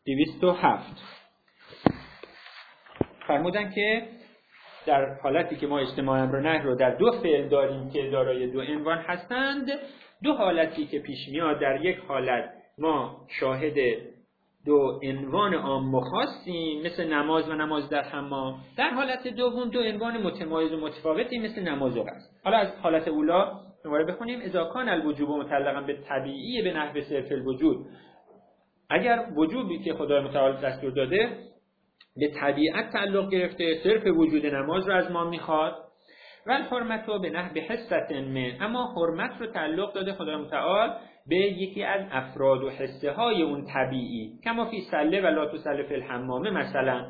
207 فرمودن که در حالتی که ما اجتماع امر و نهی رو در دو فعل داریم که دارای دو عنوان هستند، دو حالتی که پیش میاد، در یک حالت ما شاهد دو عنوان عام و خاصیم مثل نماز و نماز در حمام، در حالت دوم دو عنوان متمایز و متفاوتی مثل نماز و غسل. حالا از حالت اولا دوباره بخونیم. اذا کان الوجوب متعلقا به طبیعی به نحو صرف الوجود، اگر وجوبی که خدای متعال دستور داده به طبیعت تعلق گرفته، صرف وجود نماز رو از ما میخواد، و الحرمت رو به نحو حست من، اما حرمت رو تعلق داده خدای متعال به یکی از افراد و حسه های اون طبیعی، کما فی صله و لا تصلی فی الحمام، مثلا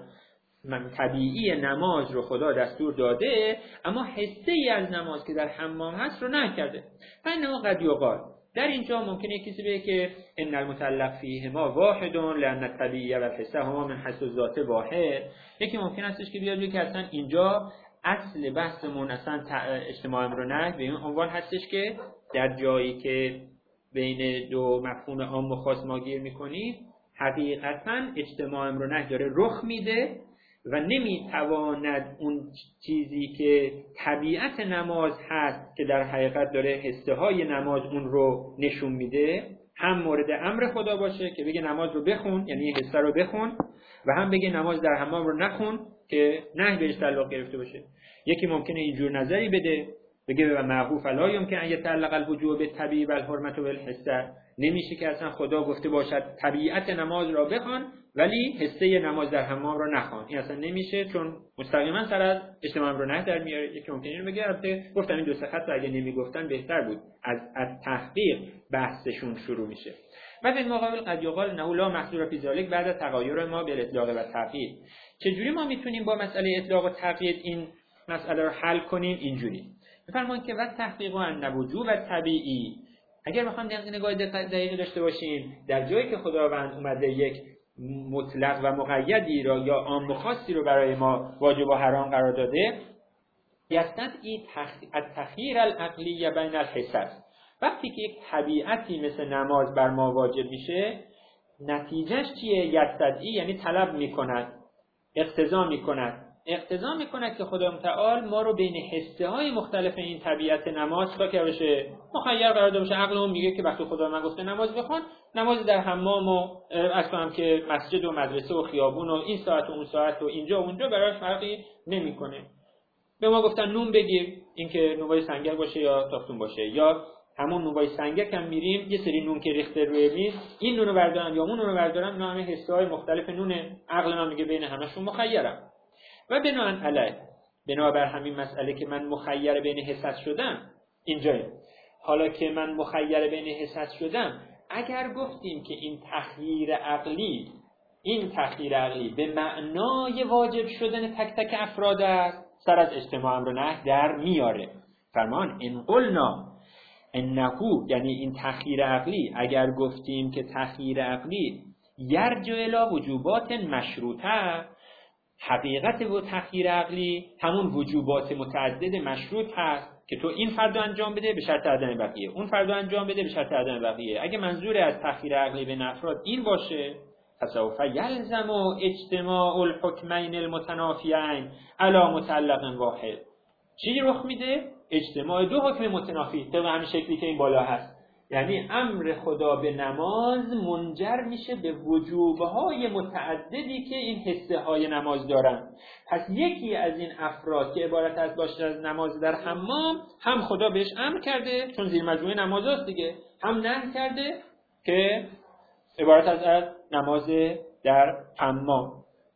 طبیعی نماز رو خدا دستور داده اما حسه ای از نماز که در حمام هست رو نکرده. فانه قد یقال، در اینجا ممکنه کسی بگه که ان المتعلق فیهما واحد لان الطبیعی و الحسه هما من حیث الذات واحد. یکی ممکن استش که بیاد بگه که اصلا اینجا اصل بحثمون اصلا اجتماع امر و نهی به این عنوان هستش که در جایی که بین دو مفهوم عام و خاص ما گیر میکنیم، حقیقتا اجتماع امر و نهی داره رخ میده و نمیتواند اون چیزی که طبیعت نماز هست که در حقیقت داره حسه های نماز اون رو نشون میده، هم مورد امر خدا باشه که بگه نماز رو بخون، یعنی حسه رو بخون، و هم بگه نماز در حمام رو نخون که نهی بهش تعلق گرفته باشه. یکی ممکنه اینجور نظری بده، بگه و معقوف لا یمکن ان یتعلق الوجوب بالطبیعی و الحرمت بالحسه، نمیشه که اصلا خدا گفته باشد طبیعت نماز را بخوان ولی حسه نماز در حمام رو نخوان. این اصلا نمیشه، چون مستقیما سر از اجتماع امر و نهی در میاره. یکی ممکنه اینو بگه، البته گفتم این دو سه خط رو اگه نمیگفتن بهتر بود، از تحقیق بحثشون شروع میشه. و در مقابل قد یقال انه لا محظور فی ذلک بعد تغایر ما بالاطلاق و تقیید. چجوری ما میتونیم با مسئله اطلاق و تقیید این مسئله رو حل کنیم؟ اینجوری میفرمایند که و تحقیق و ان وجوب طبیعی، اگر بخوام نگاه دقیقی داشته باشیم، در جایی که خداوند اومده یک مطلق و مقیدی را یا عام و خاصی رو برای ما واجب و حرام قرار داده، یستدعی التخییر العقلی بین الحسس. وقتی که یک طبیعتی مثل نماز بر ما واجب میشه، نتیجهش چیه؟ یستدعی یعنی طلب میکند، اقتضا میکند که خدا متعال ما رو بین حسه های مختلف این طبیعت نماز که بشه مخیر قرار داده باشه. عقلمون میگه که وقتی خدا من گفته نماز بخوان، نماز در حمام و اصلا که مسجد و مدرسه و خیابون و این ساعت و اون ساعت و اینجا و اونجا براش فرقی نمیکنه. به ما گفتن نون بگیر، اینکه نونوای سنگر باشه یا تافتون باشه، یا همون نونوای سنگر که میریم یه سری نون که ریخته روی میز، این نونو بردارن یا اون نونو بردارن، اینا همه حسه های مختلف نونه. عقل من میگه بین همشون مخیرم. و بنابر همین مسئله که من مخیر بین حسس شدم، اینجاییم. حالا که من مخیر بین حسس شدم، اگر گفتیم که این تخییر عقلی به معنای واجب شدن تک تک افراد است، سر از اجتماع امر و نهی در میاره. فرمان ان قلنا انه، یعنی این تخییر عقلی، اگر گفتیم که تخییر عقلی یرجع الی وجوبات مشروطه، حقیقت و تخییر عقلی همون وجوبات متعدد مشروط هست که تو این فرض انجام بده به شرط عدم بقیه، اون فرض انجام بده به شرط عدم بقیه. اگه منظور از تخییر عقلی به افراد این باشه، فسوف یلزم اجتماع الحکمین المتنافیین علی متعلق واحد. چی رخ میده؟ اجتماع دو حکم متنافی طبق همین شکلی که این بالا هست. یعنی امر خدا به نماز منجر میشه به وجوبهای متعددی که این حسه های نماز دارن. پس یکی از این افراد که عبارت از باشه از نماز در حمام، هم خدا بهش امر کرده چون زیر مجموعه نماز هست دیگه، هم نهی کرده که عبارت از نماز در حمام.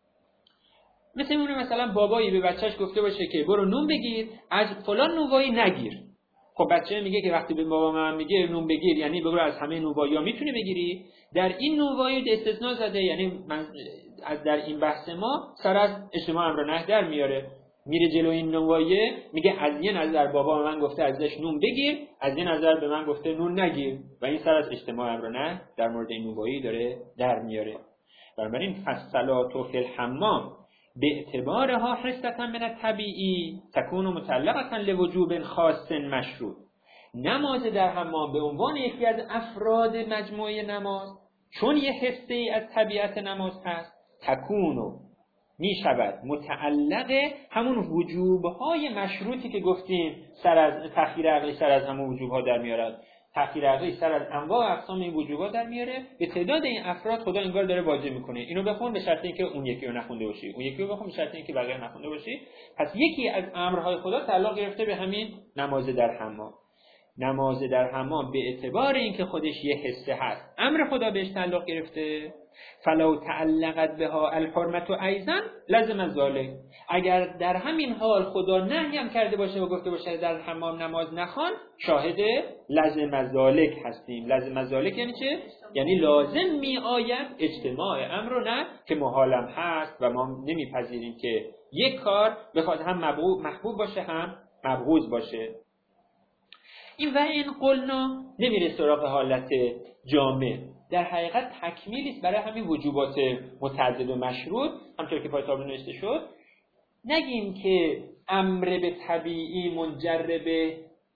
مثلا بابایی به بچهش گفته باشه که برو نون بگیر، از فلان نونوایی نگیر. خب بچه میگه که وقتی به بابا من میگه نون بگیر، یعنی بگو از همه نونوایی‌ها میتونی بگیری. در این نونوایی استثناء زده، یعنی در این بحث ما سر از اجتماع امر و نهی در میاره. میره جلو این نونواییه، میگه از یه نظر بابا من گفته ازش نون بگیر، از یه نظر به من گفته نون نگیر، و این سر از اجتماع امر و نهی در مورد این نونوایی داره در میاره. بنابراین فالصلاة فی الحمام به اعتبارها حسة من الطبیعی تکون متعلقة لوجوب خاص مشروط. نماز در حمام به عنوان یکی از افراد مجموعه نماز چون یه حصه ای از طبیعت نماز هست، تکونو می شود متعلق همون وجوبهای مشروطی که گفتیم سر از تأخیر عقلی سر از همون وجوبها در میارد. تأخیر عقلی سر از انواع و اقسام این وجوبها در میاره. به تعداد این افراد خدا انگار داره واجب میکنه اینو بخون به شرط اینکه اون یکی رو نخونده باشی، اون یکی رو بخون به شرط اینکه بقیه نخونده باشی. پس یکی از امرهای خدا تعلق گرفته به همین نماز در حمام. نماز در حمام به اعتبار اینکه خودش یه حصه هست، امر خدا بهش تعلق گرفته. فلو تعلقت بها الحرمت ایضا لازم ذالک. اگر در همین حال خدا نهی هم کرده باشه و گفته باشه در حمام نماز نخوان، شاهد لازم ذالک هستیم. لازم ذالک یعنی چه؟ یعنی لازم می آید اجتماع امر و نه که محالم هست و ما نمیپذیریم که یک کار بخواد هم محبوب باشه هم مبغوض باشه. این و این قلنا نمیره سراغ حالت جامع، در حقیقت تکمیلی است برای همین وجوبات متعدد و مشروط. همطور که پای تابلو نوشته شد، نگیم که امر به طبیعی منجر به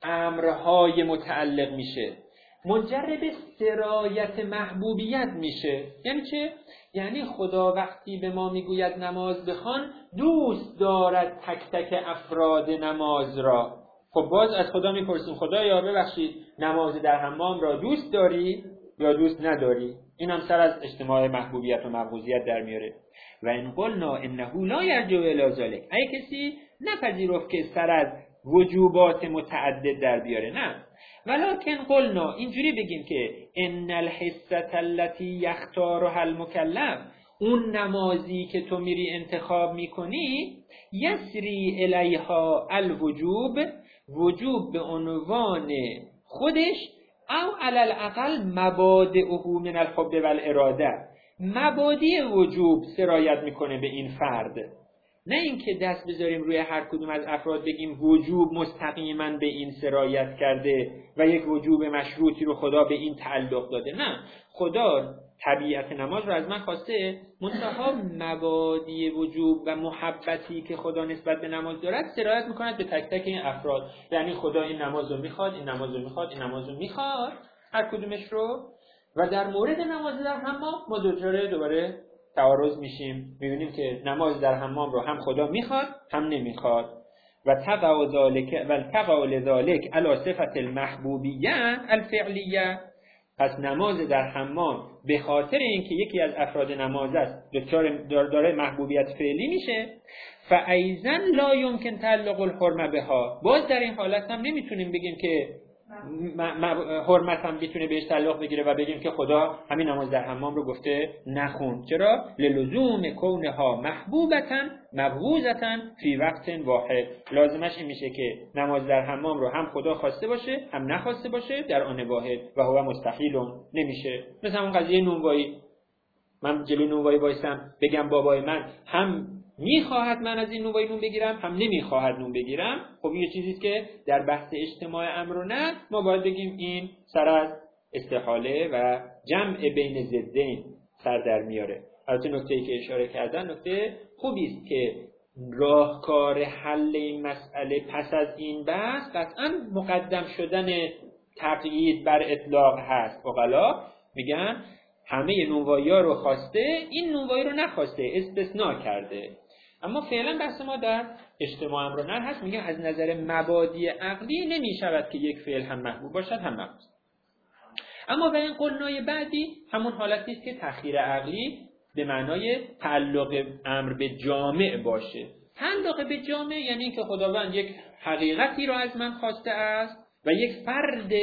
امرهای متعلق میشه، منجر به سرایت محبوبیت میشه. یعنی چه؟ یعنی خدا وقتی به ما میگوید نماز بخوان، دوست دارد تک تک افراد نماز را. خب باز از خدا میپرسیم خدایا ببخشید نماز در حمام را دوست داری یا دوست نداری؟ این هم سر از اجتماع محبوبیت و مبغوضیت در میاره. و این قلنا انه لا یرجع الی ذلک، اگه کسی نپذیرفت که سر از وجوبات متعدد در بیاره، نه، ولکن قلنا اینجوری بگیم که ان الحصه التي یختارها المکلف، اون نمازی که تو میری انتخاب میکنی، یسری الیها الوجوب، وجوب به عنوان خودش، او علی الاقل مبادئه من الحب والاراده، مبادی وجوب سرایت میکنه به این فرد. نه اینکه دست بذاریم روی هر کدوم از افراد بگیم وجوب مستقیما به این سرایت کرده و یک وجوب مشروطی رو خدا به این تعلق داده. نه، خدا طبیعت نماز رو از من خواسته، منتها مبادی وجوب و محبتی که خدا نسبت به نماز دارد سرایت میکند به تک تک این افراد. یعنی خدا این نماز رو میخواد، این نماز رو میخواد، این نماز رو میخواد، هر کدومش رو. و در مورد نماز در حمام ما دوباره تعارض میشیم، میبینیم که نماز در حمام رو هم خدا میخواد هم نمیخواد. و تقع ذلک علی صفت المحبوبیه الفعلیه. پس نماز در حمام به خاطر اینکه یکی از افراد نماز است دارای محبوبیت فعلی میشه. فایضا لا یمکن تعلق الحرمه بها، باز در این حالت هم نمیتونیم بگیم که حرمت هم میتونه بهش تعلق بگیره و بگیم که خدا همین نماز در حمام رو گفته نخون. چرا؟ للزوم کونها محبوبتا مبغوضتا فی وقت واحد. لازمش این میشه که نماز در حمام رو هم خدا خواسته باشه هم نخواسته باشه در آن واحد، و هو مستحیل، نمیشه. مثل همون قضیه نونوایی، من جلوی نونوایی وایسم بگم بابای من هم میخواهد من از این نون بگیرم هم نمیخواهد نون بگیرم، خب این یه چیزیست که در بحث اجتماع امر و نه ما باید بگیم این سر از استحاله و جمع بین ضدین سر در میاره. البته نکته‌ای که اشاره کردن نکته خوبی است که راهکار حل این مسئله پس از این بحث قطعا مقدم شدن تقیید بر اطلاق هست. عقلا میگن همه نونوایی‌ها رو خواسته، این نونوایی رو نخواسته، استثناء کرده. اما فعلا بحث ما در اجتماع امر و نهی هست، میگه از نظر مبادی عقلی نمیشود که یک فعل هم محبوب باشد هم مبغوض. اما به این قلنای بعدی همون حالتی است که تأخیر عقلی به معنای تعلق امر به جامع باشه. تعلق به جامع یعنی که خداوند یک حقیقتی رو از من خواسته است و یک فرد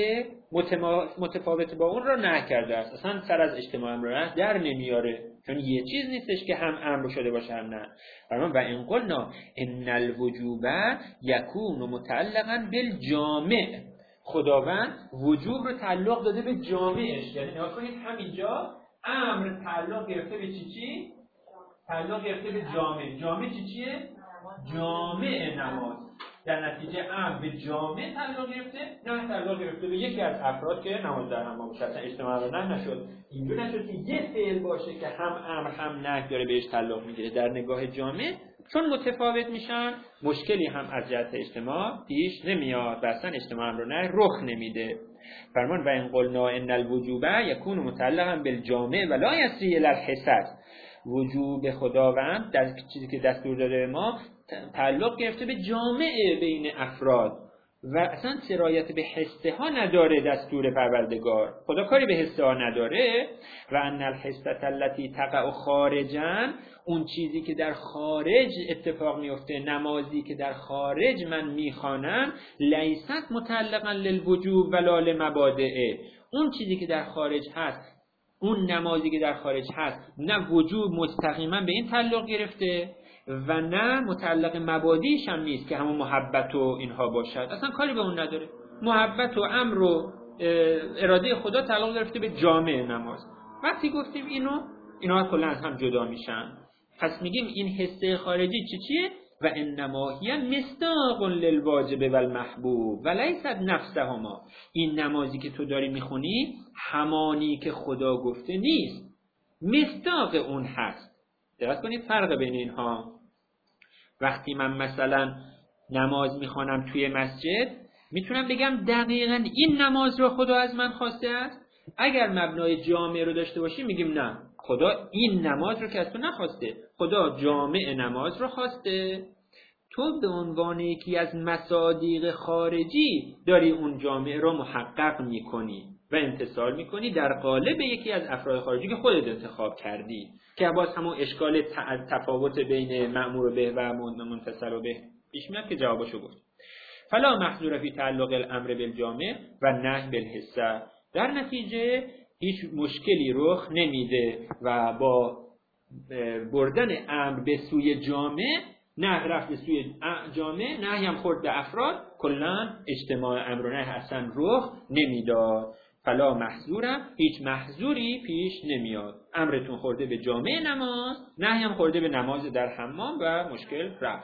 متفاوت با اون رو نه کرده است. اصلا سر از اجتماع امر رو در نمیاره، چون یه چیز نیستش که هم امر شده باشه هم نه. و این قلنا ان الوجوب یکون متعلقا بالجامع، خداوند وجوب رو تعلق داده به جامعش. یعنی نگاه کنید همینجا امر تعلق گرفته به چی؟ تعلق گرفته به جامع. جامع چیه؟ جامع نماز. در نتیجه امر به جامع تعلق گرفته، نه تعلق گرفته به یکی از افراد که نماز در حمام باشه. اصلا اجتماع رو نشد. اینجور نشد که یه فعل باشه که هم امر هم نهی داره بهش تعلق میگیره. در نگاه جامع چون متفاوت میشن مشکلی هم از جهت اجتماع پیش نمیاد و اصلا اجتماع رو نه رخ نمیده. فرمان و ان قلنا ان الوجوب یکون متعلقا بالجامع و لا یسری الی الحسد. وجوب خداوند در چیزی که دستور داده به ما تعلق گرفته به جامع بین افراد و اصلا سرایت به حسه ها نداره. دستور پروردگار خدا کاری به حسه ها نداره. و ان الحسه التي تقع خارجا، اون چیزی که در خارج اتفاق میفته، نمازی که در خارج من میخوانم، لیست متعلقا للوجوب ولا لمبادئه. اون چیزی که در خارج هست، اون نمازی که در خارج هست، نه وجوب مستقیما به این تعلق گرفته و نه متعلق مبادیش هم نیست که همون محبت و اینها باشد، اصلا کاری به اون نداره. محبت و امر و اراده خدا تعلق گرفته به جامع نماز. وقتی گفتیم اینا کلا از هم جدا میشن، پس میگیم این حسه خارجی چیه؟ و انما هی مصداق للواجب و المحبوب و لیست نفسهما. این نمازی که تو داری میخونی همانی که خدا گفته نیست، مصداق اون هست. دقت کنید فرق بین اینها. وقتی من مثلا نماز میخوانم توی مسجد، میتونم بگم دقیقاً این نماز رو خدا از من خواسته است. اگر مبنای جامع رو داشته باشیم میگیم نه، خدا این نماز رو که از تو نخواسته، خدا جامع نماز رو خواسته. تو به عنوان یکی از مصادیق خارجی داری اون جامع رو محقق میکنی و امتثال میکنی در قالب یکی از افراد خارجی که خودت انتخاب کردی، که باز همون اشکال تفاوت بین مأمور به و منتصر به پیش میاد که جوابشو گفت. فلا محظور فی تعلق الامر بالجامع و نهی بالحسه. در نتیجه هیچ مشکلی رخ نمیده و با بردن امر به سوی جامع، نه رفت به سوی جامع، نهی هم خورد به افراد، کلا اجتماع امر و نهی اصلا رخ نمیداد. فلا محظورم، هیچ محظوری پیش نمیاد. امرتون خورده به جامع نماز، نهی هم خورده به نماز در حمام و مشکل رفت.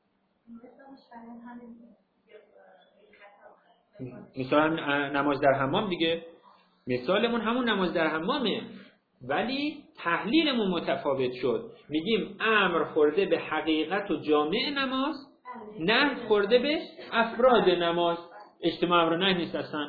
مثلا نماز در حمام دیگه، مثالمون همون نماز در حمامه، ولی تحلیلمون متفاوت شد. میگیم امر خورده به حقیقت و جامع نماز، نه خورده به افراد نماز. اجتماع امر و نهی نیست اصلا.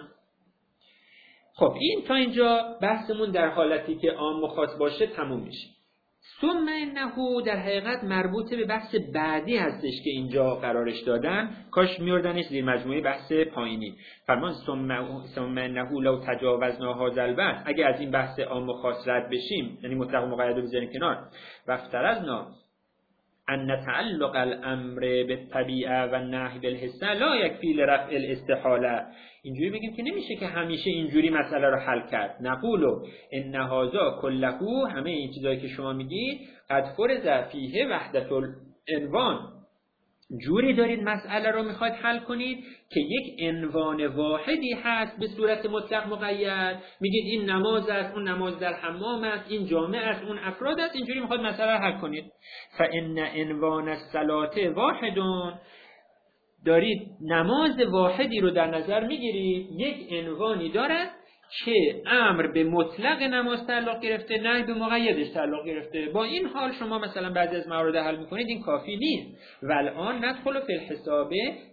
خب این تا اینجا بحثمون در حالتی که عام و خاص باشه تموم میشه. ثم انه در حقیقت مربوط به بحث بعدی هستش که اینجا قرارش دادن، کاش میوردنش زیر مجموعه بحث پایینی. فرمان ثم انه لو تجاوزنا هذا البحث، اگه از این بحث عام و خاص رد بشیم، یعنی مطلق و مقید رو بذاریم کنار، و افترضنا ان تعلق الامر بالطبیعه و النهی بالحسه لا یکفی لرفع الاستحاله، اینجوری بگیم که نمیشه که همیشه اینجوری مسئله رو حل کرد. نقولو ان هذا کله، همه این چیزایی که شما میگید، قد فرض فیه وحدت العنوان، جوری دارید مسئله رو میخواید حل کنید که یک عنوان واحدی هست به صورت مطلق مقید. میگید این نماز است، اون نماز در حمام است، این جامع است، اون افراد است، اینجوری میخواید مسئله رو حل کنید. فان عنوان الصلاه واحدون، دارید نماز واحدی رو در نظر میگیرید، یک عنوانی دارد که امر به مطلق نماز تعلق گرفته، نهی به مقیدش تعلق گرفته. با این حال شما مثلا بعضی از موارد حل میکنید، این کافی نیست. و الان ندخل فی الحساب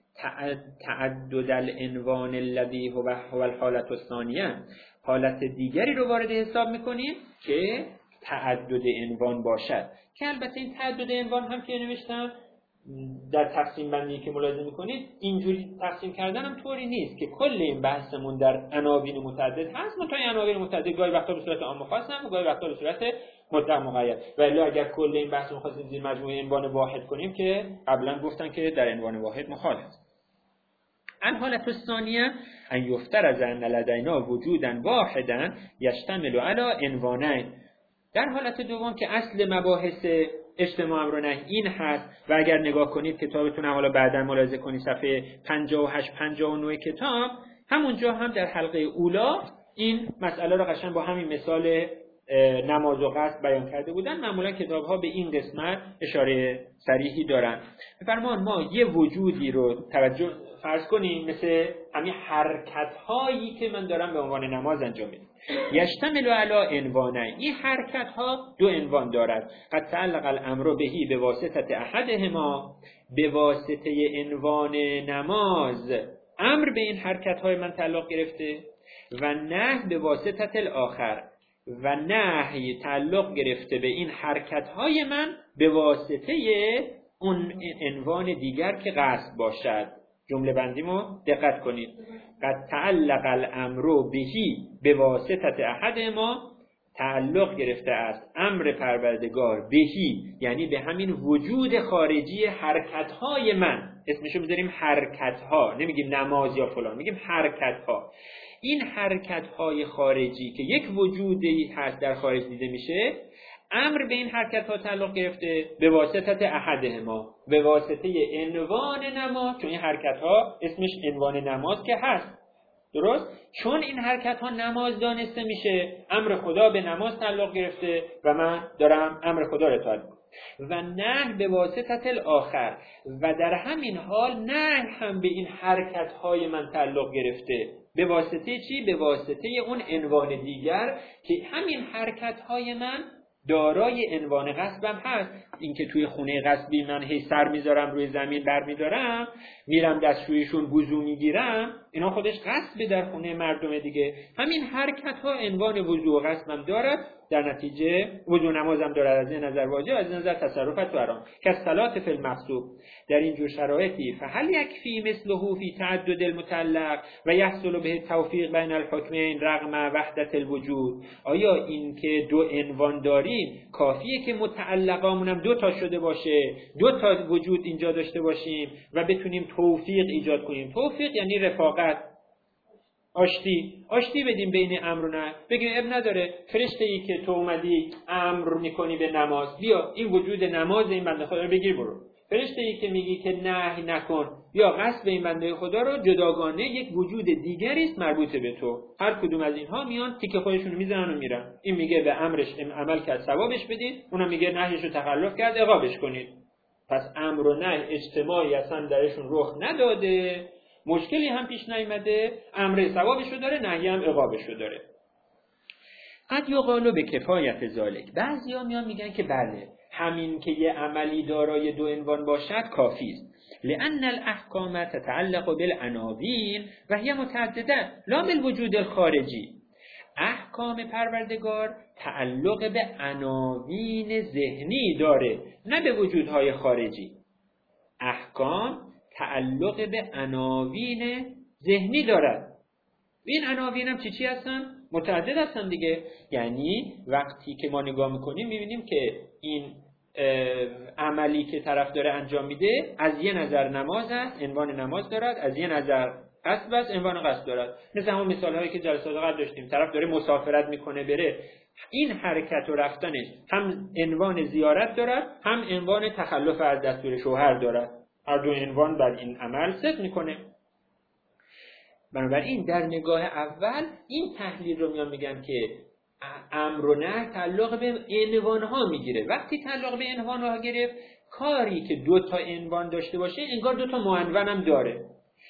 تعدد العنوان الذی هو الحالة الثانیه، حالت دیگری رو وارد حساب میکنیم که تعدد عنوان باشد، که البته این تعدد عنوان هم که نوشتم در تقسیم بندی که ملاحظه میکنید اینجوری تقسیم کردن هم طوری نیست که کل این بحثمون در عناوین متعدد هست. ما تا این عناوین متعدد گاهی وقتا به صورت عام و خاص هم، گاهی وقتا به صورت مطلق مقید. ولی اگر کل این بحثمون خواستیم زیر مجموعه عنوان واحد کنیم که قبلا گفتن که در عنوان واحد مخالف. الحالة الثانیه ان یفترض ان لدینا وجودا واحدا یشتمل علی عنوانین. در حالت دوم که اصل مباحث اجتماع امر و نهی این هست و اگر نگاه کنید کتابتون، حالا بعدا ملاحظه کنید صفحه 58 59 کتاب، همونجا هم در حلقه اولا این مسئله رو قشنگ با همین مثال نماز و قصد بیان کرده بودن. معمولا کتاب‌ها به این قسمت اشاره صریحی دارن. بفرمان ما یه وجودی رو توجه فرض کنیم مثل همین حرکت‌هایی که من دارم به عنوان نماز انجام میدم، یشتمل علی عنوانین، این حرکت‌ها دو عنوان دارد. قد تعلق الامر بهی به واسطه احدهما، به واسطه عنوان نماز امر به این حرکت‌های من تعلق گرفته، و نهی به واسطه الاخر، و نهی تعلق گرفته به این حرکت‌های من به واسطه اون عنوان دیگر که قصد باشد. جمله بندیمو دقت کنید. قد تعلق الامر بهی به واسطه احد ما، تعلق گرفته است امر پروردگار بهی، یعنی به همین وجود خارجی حرکت‌های من. اسمشو میذاریم حرکت‌ها، نمیگیم نماز یا فلان، میگیم حرکت‌ها. این حرکت‌های خارجی که یک وجودی هست در خارج دیده میشه، امر به این حرکت‌ها تعلق گرفته به واسطه احدهما، به واسطه عنوان نماز، چون این حرکت‌ها اسمش عنوان نماز که هست. درست؟ چون این حرکت‌ها نماز دانسته میشه، امر خدا به نماز تعلق گرفته و من دارم امر خدا رو اطاعت میکنم. و نهی به واسطه الاخر، و در همین حال نهی هم به این حرکت‌های من تعلق گرفته. به واسطه چی؟ به واسطه اون عنوان دیگر که همین حرکت‌های من دارای عنوان غصبم هست. اینکه توی خونه غصبی من هی سر میذارم روی زمین برمیدارم، میرم دستشویشون وضو میگیرم، اینا خودش غصب در خونه مردم دیگه. همین حرکت ها عنوان وضو و غصبم دارد، در نتیجه وضو نمازم دارد از این نظر واجب، از این نظر تصرفت و حرام. که صلات فی المغصوب، در این جور شرایطی فهل یکفی مثله فی تعدد المتعلق و یحصل به توفیق بین الحکمین رغم وحدت الوجود. آیا این که دو عنوان داریم کافیه که متعلقامون هم دو تا شده باشه، دو تا وجود اینجا داشته باشیم و بتونیم توفیق ایجاد کنیم؟ توفیق یعنی رفاقت، آشتی بدیم بین امر و نهی. بگیم اب نداره، فرشته ای که تو اومدی امر میکنی به نماز، بیا این وجود نماز این بنده خدا رو بگیر برو. فرشته ای که میگی که نهی نکن یا قصد به این بنده خدا رو، جداگانه یک وجود دیگری است مربوط به تو. هر کدوم از اینها میان تیکه خودشونو میزنن و میرن. این میگه به امرش عمل کرد ثوابش بدید، اونم میگه نهیشو تخلف کرد عقابش کنید. پس امر و نهی اجتماعی اصلا درشون رخ نداده، مشکلی هم پیش نیامده، امر ثوابشو داره، نهی هم عقابشو داره. قد یقال به کفایت ذالک، بعضیا میان میگن که بله، همین که یه عملی دارای دو عنوان باشد کافی است. لأن الاحکام تتعلق بالعناوین و هی متعدده لا بالوجود الخارجی. احکام پروردگار تعلق به عناوین ذهنی داره، نه به وجودهای خارجی. احکام تعلق به عناوین ذهنی دارد. این عناوین هم چی هستن؟ متعدد هستن دیگه. یعنی وقتی که ما نگاه میکنیم میبینیم که این عملی که طرف داره انجام میده، از یه نظر نماز است، عنوان نماز دارد، از یه نظر قصد است، عنوان قصد دارد. مثل همون مثال هایی که جلسات قبل داشتیم، طرف داره مسافرت میکنه بره، این حرکت و رفتنش هم عنوان زیارت دارد، هم عنوان تخلف از دستور شوهر دارد. هر دو عنوان بر این عمل صدق میکنه. بنابراین در نگاه اول این تحلیل رو میان میگن که امر و نهی تعلق به عنوانها میگیره. وقتی تعلق به عنوانها گرفت، کاری که دو تا عنوان داشته باشه انگار دو تا معنون هم داره.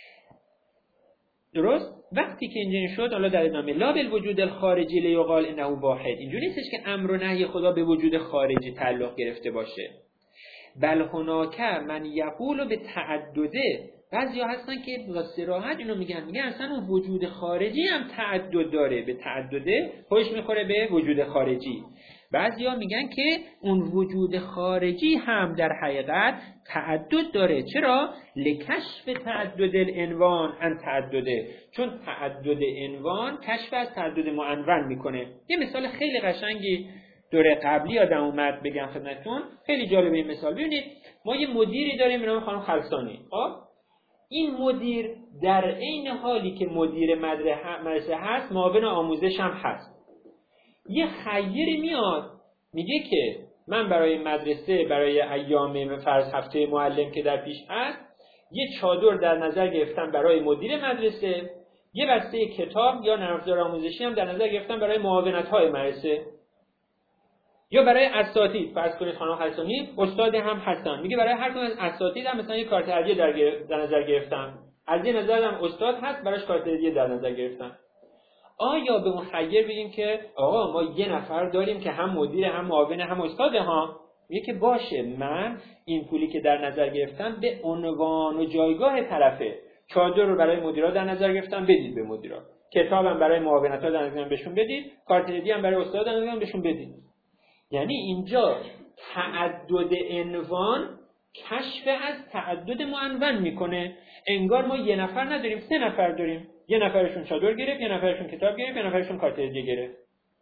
درست؟ وقتی که اینجوری شد، حالا در ادامه لا بالوجود الخارجی لیقال انه واحد، اینجوری نیستش که امر و نهی خدا به وجود خارجی تعلق گرفته باشه. بل هناک من یقول به تعدده، بعضیا هستن که با صراحت اینو میگن اصلا اون وجود خارجی هم تعدد داره، به تعدده خوش میخوره به وجود خارجی. بعضیا میگن که اون وجود خارجی هم در حقیقت تعدد داره. چرا؟ لکشف تعدد العنوان عن تعدده، چون تعدد عنوان کشف از تعدد معنون میکنه. یه مثال خیلی قشنگی دوره قبلی آدم اومد بگم خدمتتون، خیلی جالبه این مثال. ببینید ما یه مدیری داریم به نام خانم خلصانی. این مدیر در عین حالی که مدیر مدرسه هست، معاون آموزش هم هست. یه خیری میاد میگه که من برای مدرسه، برای ایام فرض هفته معلم که در پیش هست، یه چادر در نظر گرفتم برای مدیر مدرسه، یه بسته کتاب یا نرم افزار آموزشی هم در نظر گرفتم برای معاونت‌های مدرسه یا برای اساتید. فرض کنید خانم خلصانی استاد هم هستن، میگه برای هر کدوم از اساتید هم مثلا یه کارت هدیه در نظر گرفتم، از یه نظر هم استاد هست براش کارت هدیه در نظر گرفتم. آیا به اون خیر بگیم که آقا ما یه نفر داریم که هم مدیر هم معاون هم استاده ها؟ میگه که باشه، من این پولی که در نظر گرفتم به عنوان و جایگاه طرفه. چادر رو برای مدیرا در نظر گرفتم، بدید به مدیرا. کتابم برای معاونت‌ها دانشجویان بهشون بدید، کارت هدیه هم برای استاد دانشجویان بهشون بدید. یعنی اینجا تعدد عنوان کشف از تعدد معنون میکنه. انگار ما یه نفر نداریم، 3 نفر داریم. یه نفرشون چادر گرفت، یه نفرشون کتاب گرفت، یه نفرشون کارت هدیه گرفت.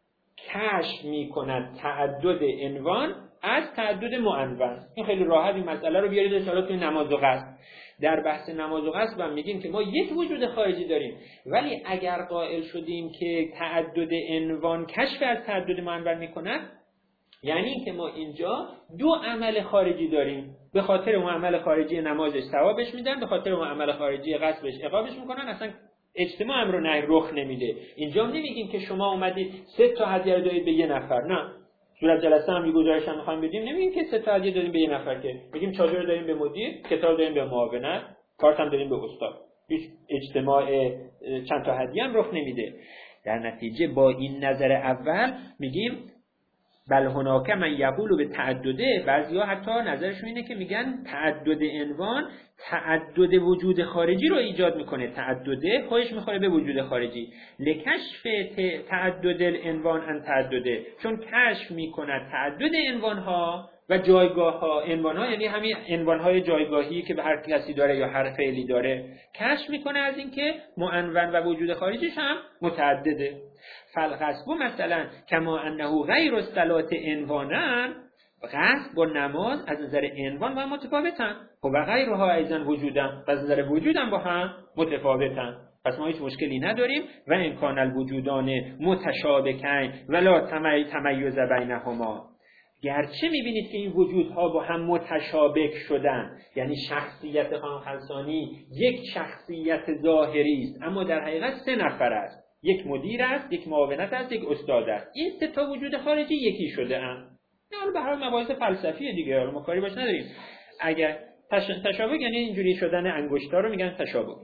کشف میکند تعدد عنوان از تعدد معنون. این خیلی راحت این مسئله رو بیارید ان توی نماز و قصد. در بحث نماز و قصد هم میگیم که ما یک وجود خارجی داریم، ولی اگر قائل شدیم که تعدد عنوان کشف از تعدد معنون میکند، یعنی که ما اینجا 2 عمل خارجی داریم. به خاطر اون عمل خارجی نمازش ثوابش میدن، به خاطر اون عمل خارجی قصبش عقابش میکنن. اصلا اجتماع امر و نهی رخ نمیده. اینجا نمیگیم که شما اومدید 3 تا هدیه دادید به یه نفر، نه. صورت جلسه هم گزارش هم میخوایم بدیم، نمیگیم که 3 تا هدیه دادیم به یه نفر، که میگیم چادر دادیم به مدیر، کتاب دادیم به معاونت، کارت هم دادیم به استاد. هیچ اجتماع چند تا هدیه هم رخ نمیده. در نتیجه با این نظر اول میگیم بل هناک من یقول به تعدده. بعضیا حتی نظرشون اینه که میگن تعدد عنوان تعدد وجود خارجی رو ایجاد میکنه. تعدده خودش میخوره به وجود خارجی. لکشف تعدد العنوان ان تعدده، چون کشف میکنه تعدد عنوانها و جایگاه‌ها. عنوان‌ها یعنی همین عنوان‌های جایگاهی که به هر کسی داره یا هر فعلی داره. کشف میکنه از اینکه معنون و وجود خارجیش هم متعدده. فالقصد مثلا کما انه غیر الصلاه عنوانا، قصد با نماز از نظر عنوان با هم متفاوتن و غیرها ایضا وجودن، از نظر وجودن با هم متفاوتن. پس ما هیچ مشکلی نداریم. و امکان الوجودان متشابکین ولا تمیز بینهما. گرچه میبینید که این وجودها با هم متشابک شدن، یعنی شخصیت خانم خلصانی یک شخصیت ظاهری است، اما در حقیقت 3 نفر است. یک مدیر است، یک معاونت است، یک استاد است. این 3 تا وجود خارجی یکی شده اند. نه به هر حال مباحث فلسفیه دیگه، حالا ما کاری باش نداریم. اگر تشابه یعنی اینجوری شدن انگشتا رو میگن تشابه.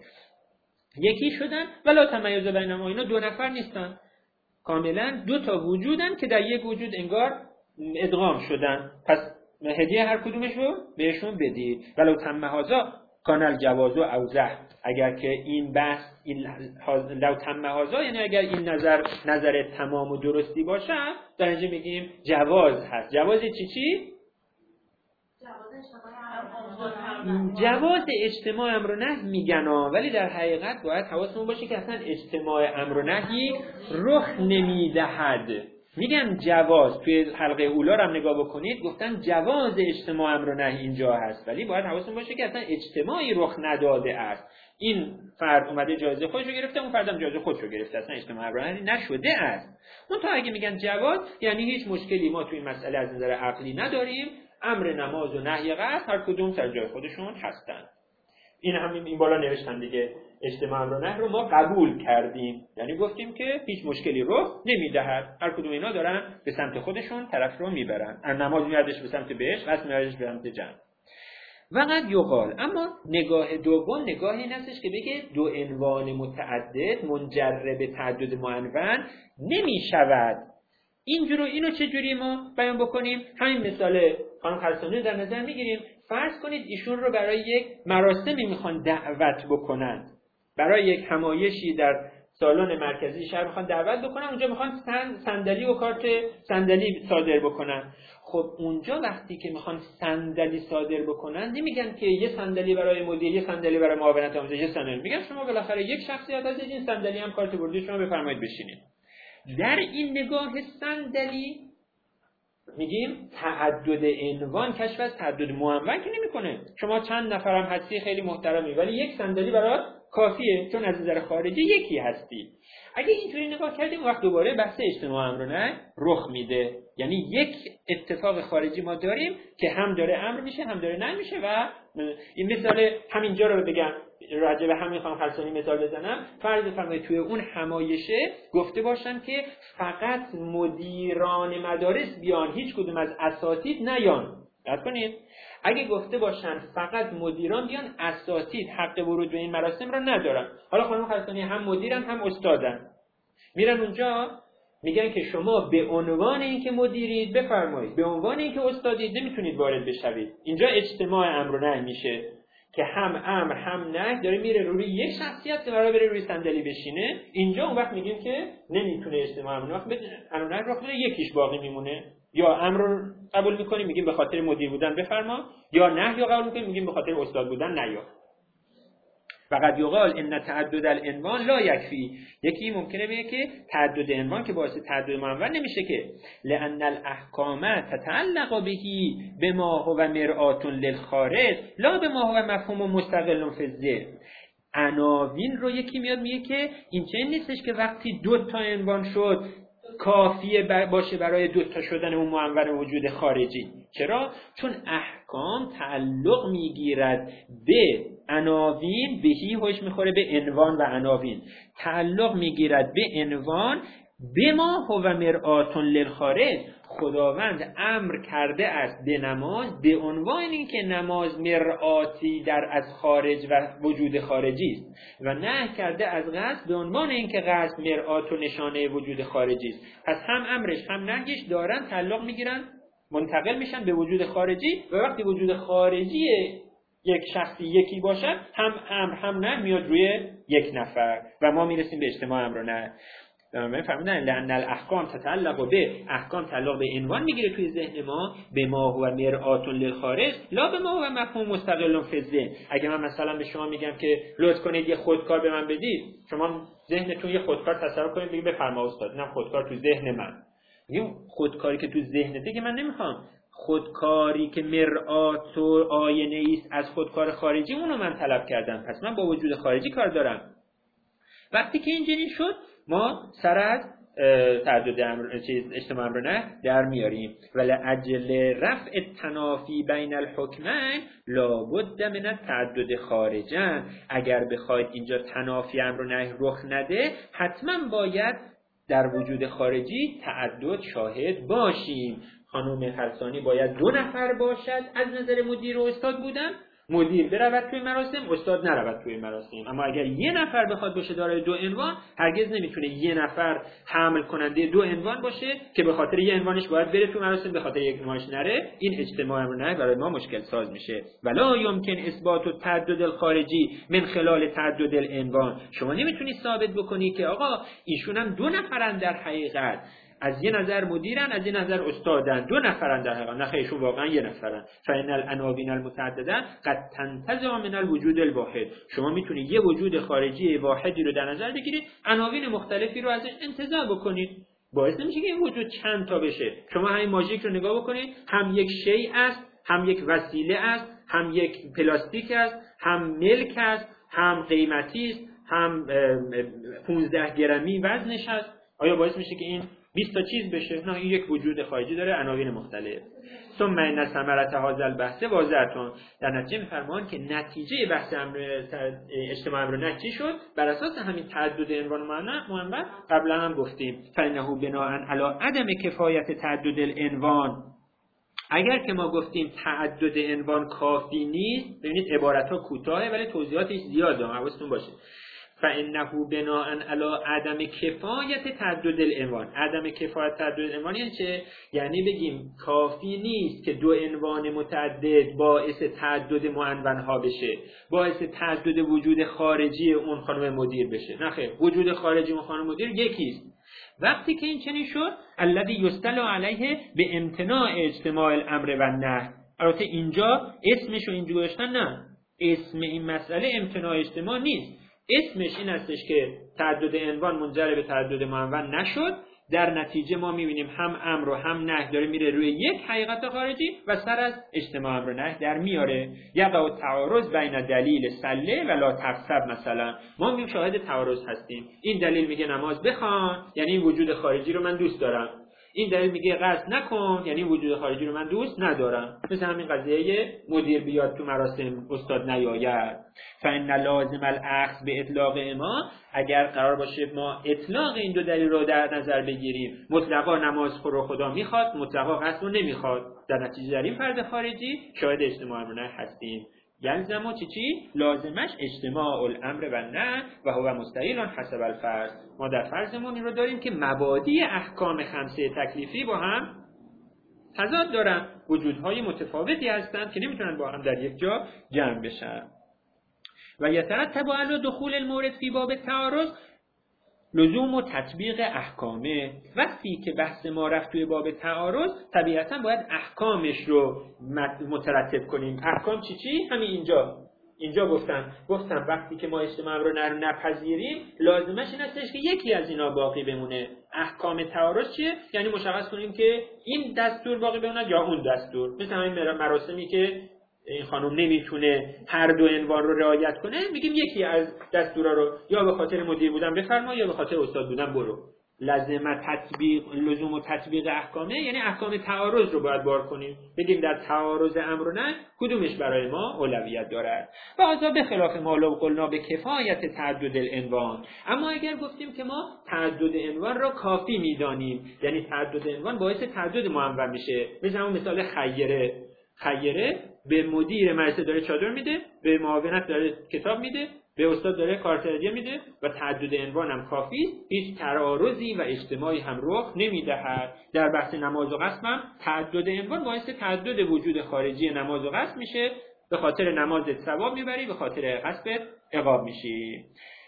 یکی شدن ولا تمیز بینهما. اینا 2 نفر نیستن، کاملا 2 تا وجودن که در یک وجود انگار ادغام شدن. پس هدیه هر کدومش رو بهشون بدید. ولو تم هذا کان الجواز اوضح. اگر که این بحث این لو تم هذا یعنی اگر این نظر تمام و درستی باشه، در اینجا میگیم جواز هست. جواز چی؟ جواز اجتماع امر و نهی میگن، ولی در حقیقت باید حواسمون باشه که اصلا اجتماع امر و نهی رخ نمیدهد. میگن جواز. توی حلقه اولا رو هم نگاه بکنید، گفتن جواز اجتماع امر و نهی اینجا هست، ولی باید حواسمون باشه که اصلا اجتماعی رخ نداده است. این فرد اومده جایزه خودش رو گرفته، اون فردم جایزه خودش رو گرفته، اصلا اجتماع امر و نهی نشده است. اون تا اگه میگن جواز یعنی هیچ مشکلی ما توی این مسئله از نظر عقلی نداریم. امر نماز و نهی قصد هر کدوم سر جای خودشون هستن. این همین این بالا نوشتن دیگه. اجتماع امر و نهی رو ما قبول کردیم، یعنی گفتیم که هیچ مشکلی رخ نمیدهد. هر کدوم اینا دارن به سمت خودشون طرف رو میبرن. نماز میادش به سمت بهشت، قصد میادش به سمت جنت. وقد یقال، اما نگاه دوم نگاهی این هستش که بگه 2 عنوان متعدد منجر به تعدد معنون نمیشود. اینو چجوری ما بیان بکنیم؟ همین مثال خانم خلصانی در نظر میگیریم. فرض کنید ایشون رو برای یک مراسمی میخوان دعوت بکنن، برای یک همایشی در سالن مرکزی شهر میخوان دعوت بکنن، اونجا میخوان صندلی و کارت صندلی صادر بکنن. خب اونجا وقتی که میخوان صندلی صادر بکنن نمیگن که یه صندلی برای مدیر، یه صندلی برای معاونت آموزش، یه صندلی. میگن شما بالاخره یک شخصیت هستید، این صندلی هم کارت ورودی شما بفرمایید بشینید. در این نگاه صندلی میگیم تعدد عنوان کشف از تعدد معنون که نمیکنه. شما چند نفرم هستی خیلی محترمی، ولی یک صندلی برات کافیه، چون از نظر خارجی یکی هستی. اگه اینطوری نگاه کردیم وقت دوباره بحث اجتماع امر و نهی رخ میده. یعنی یک اتفاق خارجی ما داریم که هم داره امر میشه هم داره نهی میشه. و این مثال همینجا رو بگم، راجع به همین خانم خلصانی مثال بزنم. فرض بفرمایید توی اون همایشه گفته باشن که فقط مدیران مدارس بیان، هیچ کدوم از اساتید نیان. دقت کنید، اگه گفته باشن فقط مدیران بیان، اساتید حق ورود به این مراسم رو ندارن. حالا خانم خلصانی هم مدیرن هم استادن، میرن اونجا میگن که شما به عنوان اینکه مدیرید بفرمایید، به عنوان اینکه استادید نمیتونید وارد بشوید. اینجا اجتماع امر و نهی میشه. که هم امر هم نهی داره میره روی یک شخصیت که قرار بره روی صندلی بشینه، اینجا اون وقت میگیم که نمیتونه اجتماع امر وقت امر نهی رو یکیش باقی میمونه. یا امر رو قبول میکنیم میگیم به خاطر مدیر بودن بفرما، یا نهی رو قبول میکنیم میگیم به خاطر استاد بودن نیا. فقط یقال ان تعدد العنوان لا یکفی. یکی ممکنه بگه که تعدد عنوان که باعث تعدد منون نمیشه، که لان الاحکام تتعلق به بما هو مرآة للخارج لا بما هو مفهوم مستقل فی الذهن. عناوین رو یکی میاد میگه که این چنین نیستش که وقتی دو تا عنوان شد کافیه باشه برای دوتا شدن اون منور وجود خارجی. چرا؟ چون احکام تعلق میگیرد به عناوین، بهی هوش میخوره به عنوان و عناوین، تعلق میگیرد به عنوان به ما هو مرآة للخارج. خداوند امر کرده است به نماز به عنوان اینکه نماز مرآتی در از خارج و وجود خارجی است، و نهی کرده از قصد به عنوان اینکه قصد مرآت و نشانه وجود خارجی است. پس هم امرش هم نهیش دارن تعلق میگیرن، منتقل میشن به وجود خارجی، و وقتی وجود خارجی یک شخصی یکی باشد هم امر هم نهی میاد روی یک نفر و ما میرسیم به اجتماع امر و نهی. من فهمیدن لأن الاحکام تتعلق به، احکام تعلق به عنوان میگیره توی ذهن ما، به ما هو مرآة للخارج لا به ما هو مفهوم مستقل فی الذهن. اگه من مثلا به شما میگم که لطف کنید یه خودکار به من بدید، شما ذهنتون یه خودکار تصور کنید بگید بفرما استاد، اینم خودکار تو ذهن من. میگم خودکاری که تو ذهنته که من نمیخوام، خودکاری که مرآت و آینه است از خودکار خارجی اونو من طلب کردم، پس من با وجود خارجی کار دارم. وقتی که اینجوری شد ما سر از تعدد اجتماع امر نه در میاریم. ولأجل رفع التنافی بین الحکمین لابد من التعدد خارجا. اگر بخواید اینجا تنافی امر نه رخ نده، حتما باید در وجود خارجی تعدد شاهد باشیم. خانم خرسانی باید 2 نفر باشد از نظر مدیر و استاد بودن، مدیر برود توی مراسم، استاد نرود توی مراسم. اما اگر 1 نفر بخواد باشه دارای 2 عنوان، هرگز نمیتونه 1 نفر حمل کننده 2 عنوان باشه که به خاطر 1 عنوانش باید بره توی مراسم، به خاطر 1 عنوانش نره. این اجتماع امر نه برای ما مشکل ساز میشه. ولا یمکن اثبات التعدد الخارجی من خلال تعدد العنوان. شما نمیتونی ثابت بکنی که آقا ایشون هم 2 نفرن در حقیقت، از یه نظر مدیرن از یه نظر استادن، 2 نفرن در حقیقت، نه ایشون واقعا 1 نفرن. فإن العناوین المتعدده قد تنتزع من الوجود الواحد. شما میتونید یه وجود خارجی واحدی رو در نظر بگیرید، عناوین مختلفی رو ازش انتزاع بکنید، باعث نمیشه که این وجود چند تا بشه. شما همین ماژیک رو نگاه بکنید، هم یک شیء است، هم یک وسیله است، هم یک پلاستیک است، هم ملک است، هم قیمتی است، هم 15 گرمی وزنش است. آیا باعث میشه که این 20 تا چیز بشه؟ نه، این یک وجود خارجی داره، عناوین مختلف. ثم ان ثمرة هذا البحث واضحه. در نتیجه میفرمان که نتیجه بحث اجتماع امر نه چی شد؟ بر اساس همین تعدد عنوان منور قبلا هم گفتیم فانه بناء علی عدم کفایت تعدد العنوان. اگر که ما گفتیم تعدد عنوان کافی نیست، ببینید عبارت‌ها کوتاهه ولی توضیحاتش زیاده، حواستون باشه. فانه بناء علی عدم کفایت تعدد العنوان. عدم کفایت تعدد العنوان یعنی چه؟ یعنی بگیم کافی نیست که 2 عنوان متعدد باعث تعدد معنونها بشه، باعث تعدد وجود خارجی اون خانم مدیر بشه. نه خیر، وجود خارجی اون خانم مدیر یکیست. وقتی که این چنین شد الذی یستدل علیه به امتناع اجتماع الامر و النهی. البته اینجا اسمش رو اینجا گذاشتن، نه، اسم این مسئله امتناع اجتماع نیست، اسمش این هستش که تعدد عنوان منجر به تعدد منون نشد. در نتیجه ما میبینیم هم امر و هم نهی داره میره روی یک حقیقت خارجی و سر از اجتماع امر و نهی در میاره. یقع تعارض بین دلیل سله و لا تغصب. مثلا ما میگیم شاهد تعارض هستیم، این دلیل میگه نماز بخوان یعنی این وجود خارجی رو من دوست دارم، این دلیل میگه قصد نکن یعنی وجود خارجی رو من دوست ندارم. مثل همین قضیه مدیر بیاد تو مراسم استاد نیاید. فإن لازم الاخذ به اطلاق ما، اگر قرار باشه ما اطلاق این 2 دلیل رو در نظر بگیریم، مطلقا نماز خدا میخواد، مطلقا قصد رو نمیخواد، در نتیجه در این فرد خارجی شاهد اجتماع امر نه هستیم. یلزم چی؟ لازمش اجتماع الامر و نه و هو مستحیل حسب الفرض. ما در فرضمون این رو داریم که مبادی احکام 5 تکلیفی با هم تضاد دارن، وجودهای متفاوتی هستند که نمیتونن با هم در یک جا جمع بشن. و یترتب علی دخول المورد فی باب تعارض لزوم و تطبیق احکامه. وقتی که بحث ما رفت توی باب تعارض طبیعتا باید احکامش رو مترتب کنیم. احکام چی؟ همین اینجا گفتم وقتی که ما اجتماع رو نپذیریم لازمش این هستش که یکی از اینا باقی بمونه. احکام تعارض چیه؟ یعنی مشخص کنیم که این دستور باقی بمونه یا اون دستور. مثل همین مراسمی که این خانم نمیتونه هر دو عنوان رو رعایت کنه، میگیم یکی از دستورا رو یا به خاطر مدیر بودن بفرما یا به خاطر استاد بودن برو. لزوم و تطبیق احکامه یعنی احکام تعارض رو باید بار کنیم، بگیم در تعارض امر و نهی کدومش برای ما اولویت دارد. و هذا به خلاف ما لو قلنا به کفایت تعدد العنوان. اما اگر گفتیم که ما تعدد عنوان را کافی میدانیم، یعنی تعدد عنوان باعث تعدد معنون میشه. مثل خیره به مدیر مدرسه داره چادر میده، به معاونت داره کتاب میده، به استاد داره کارت هدیه میده و تعدد عنوان هم کافی، هیچ تعارضی و اجتماعی هم رخ نمیدهد. در بحث نماز و قسم هم تعدد عنوان باعث تعدد وجود خارجی نماز و قسم میشه، به خاطر نمازت ثواب میبری، به خاطر قسمت عقاب میشی.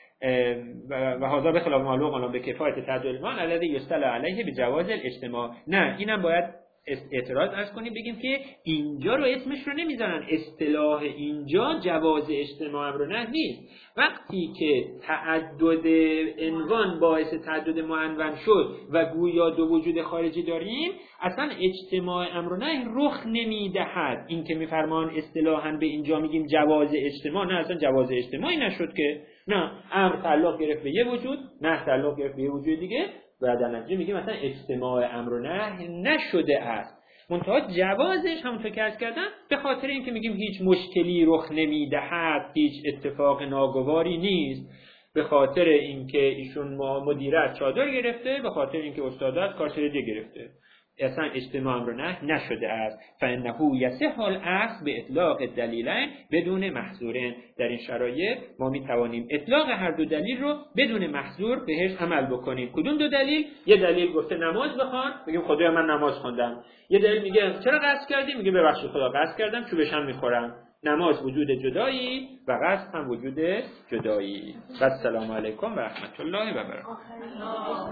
و هذا به خلاف معلوم قلنا به کفایت تعدد العنوان الذي یستدل علیه بجواز الاجتماع. نه، اینم باید اعتراض از کنیم، بگیم که اینجا رو اسمش رو نمیذارن، اصطلاح اینجا جواز اجتماع امر و نهی نیست. وقتی که تعدد عنوان باعث تعدد معنون شد و گویا دو وجود خارجی داریم، اصلا اجتماع امر و نهی رخ نمیدهد. این که میفرمان اصطلاحاً به اینجا میگیم جواز اجتماع، نه اصلا جواز اجتماعی نشد که، نه امر تعلق گرفت به یه وجود، نه تعلق گرفت به یه وجود دیگه و در نتیجه میگیم مثلا اجتماع امر و نهی نشده است. منتها جوازش همونطور که عرض کردم به خاطر اینکه میگیم هیچ مشکلی رخ نمیدهد، هیچ اتفاق ناگواری نیست، به خاطر اینکه ایشون مدیرت چادر گرفته، به خاطر اینکه استادت کارت هدیه گرفته، اصلا اجتماع امر و نهی نشده است. فانه یصح الاخذ به اطلاق الدلیلین بدون محظورین. در این شرایط ما میتوانیم اطلاق هر دو دلیل رو بدون محظور بهش عمل بکنیم. کدوم دو دلیل؟ یه دلیل گفته نماز بخوان، میگیم خدایا من نماز خوندم. یه دلیل میگه چرا قصد کردی؟ میگه ببخشید خدا قصد کردم، چوبش هم میخورم. نماز وجود جدایی و قصد هم وجود جدایی. و السلام علیکم و رحمت الله و برکاته.